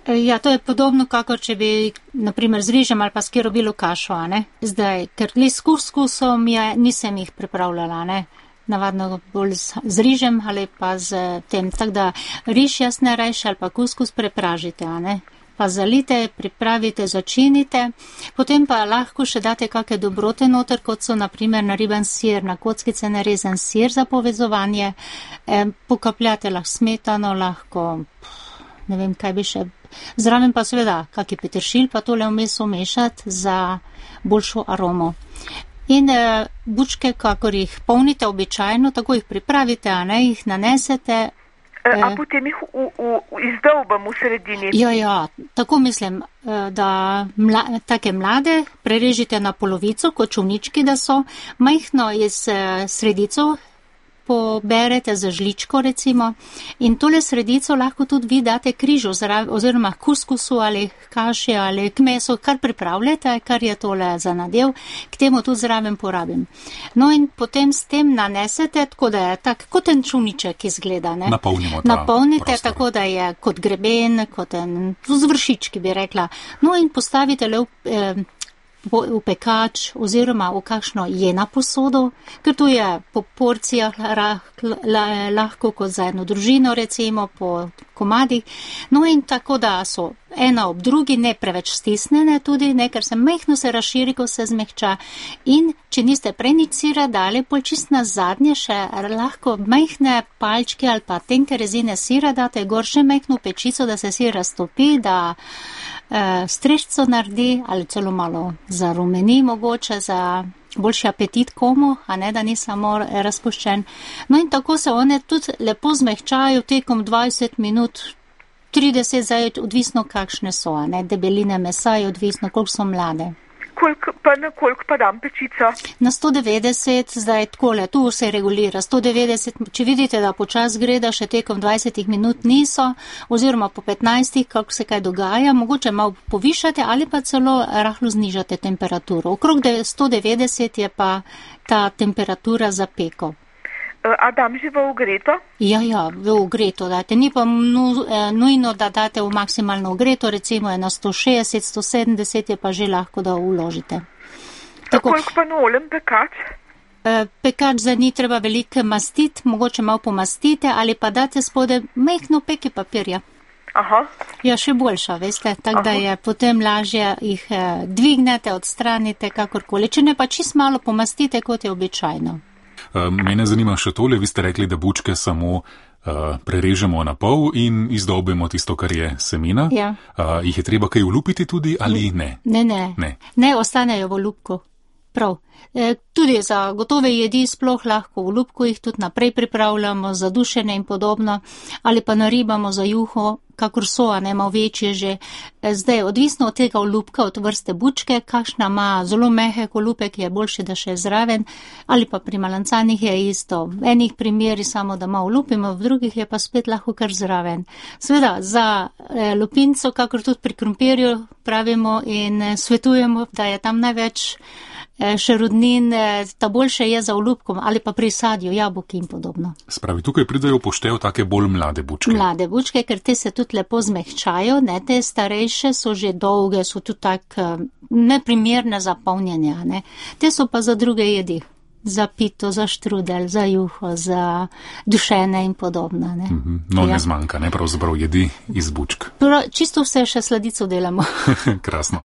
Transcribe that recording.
Ja, to je podobno, kako če bi, naprimer, z rižem ali pa s kjer bilo kašo, ne? Zdaj, ker li s kuskusom nisem jih pripravljala, ne? Navadno bolj z rižem ali pa z tem. Tako da riž jaz ne rajši ali pa kuskus prepražite, ne? Pa zalite, pripravite, začinite, potem pa lahko še date kakšne dobrote noter, kot so naprimer nariban sir, na kockice narezan sir za povezovanje, pokapljate lahko smetano, lahko, ne vem, kaj bi še, zraven pa seveda, kaki peteršilj, pa tole vmes umešati za boljšo aromo. In bučke, kakor jih polnite običajno, tako jih pripravite, a ne, jih nanesete. A potem jih izdolbam v sredini? Ja, tako mislim, da take mlade prerežite na polovico, kot čovnički, da so majhno iz sredico poberete za žličko recimo in tole sredico lahko tudi vi date križu oziroma kuskusu ali kaši ali k mesu, kar pripravljate, kar je tole za nadev, k temu tudi zraven porabim. No in potem s tem nanesete, tako da je tak kot en čovniček izgleda, ne? Napolnite prostor. Tako da je kot greben, kot en vzvršički bi rekla. No in postavite le v pekač oziroma v kakšno jena posodo, ker tu je po porcijah lahko kot za eno družino recimo po komadih. No in tako da so ena ob drugi ne preveč stisnjene tudi, ne, ker se majhno se razširi, ko se zmehča. In če niste prej nič sira dali, pol čist na zadnje še lahko majhne palčke ali pa tenke rezine sira date gor še majhno pečico, da se sir raztopi, da streščico naredi ali celo malo zarumeni mogoče za boljši apetit komu, a ne da ni samo razpuščen. No in tako se one tudi lepo zmehčajo tekom 20 minut, 30 zdaj, odvisno kakšne so, a ne, debeline mesa je odvisno, koliko so mlade. Na koliko pa dam pečico? Na 190, zdaj takole, tu se regulira 190, če vidite, da počas gre, da še tekom 20 minut niso, oziroma po 15, kako se kaj dogaja, mogoče malo povišate ali pa celo rahlo znižate temperaturo. Okrog 190 je pa ta temperatura za peko. A dam že v ogreto? Ja, v ogreto date. Ni pa nujno, da date v maksimalno ogreto, recimo je na 160, 170 je pa že lahko, da uložite. Koliko pa naoljem pekač? Pekač za ni treba veliko mastiti, mogoče malo pomastite ali pa date spode majhno peki papirja. Aha. Ja, še boljša, veste, tako da je potem lažje jih dvignete, odstranite, kakorkoli. Če ne pa čist malo pomastite, kot je običajno. Mene zanima še tole, vi ste rekli, da bučke samo prerežemo na pol in izdolbemo tisto, kar je semena. Ja. Jih je treba kaj olupiti tudi ali ne? Ne, ostanejo v olupku. Prav. Tudi za gotove jedi sploh lahko v olupku jih tudi naprej pripravljamo, za dušene in podobno, ali pa naribamo za juho, kakor so, a ne, malo večje že. Zdaj, odvisno od tega olupka, od vrste bučke, kakšna ima zelo mehek olupek, je boljše, da še je zraven, ali pa pri malancanih je isto. V enih primerih samo, da malo olupimo, v drugih je pa spet lahko kar zraven. Seveda, za lupinco, kakor tudi pri krompirju pravimo in svetujemo, da je tam največ še rudnin, ta boljše je za olupkom ali pa pri sadju, jabolki in podobno. Spravi, tukaj pridejo poštev take bolj mlade bučke. Mlade bučke, ker te se tudi lepo zmehčajo, ne, te starejše so že dolge, so tudi tak neprimerne za polnjenje, ne. Te so pa za druge jedi, za pito, za štrudel, za juho, za dušene in podobno, ne. No, ja. Ne zmanjka, ne, pravzaprav jedi iz bučk. Čisto vse še sladico delamo. Krasno.